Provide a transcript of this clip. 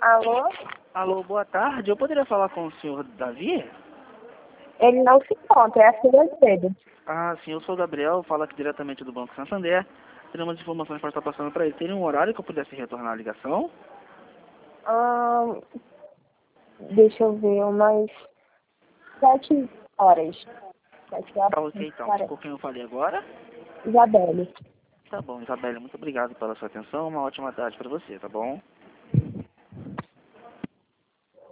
Alô? Alô, boa tarde. Eu poderia falar com o senhor Davi? Ele não se encontra, é a filha dele. Ah, sim, eu sou o Gabriel, falo aqui diretamente do Banco Santander. Teria umas informações para estar passando para ele. Teria um horário que eu pudesse retornar a ligação? Deixa eu ver, umas 7 horas. 7 horas, Tá ok, então. parece. Com quem eu falei agora? Isabelle. Tá bom, Isabelle, muito obrigado pela sua atenção. Uma ótima tarde para você, tá bom?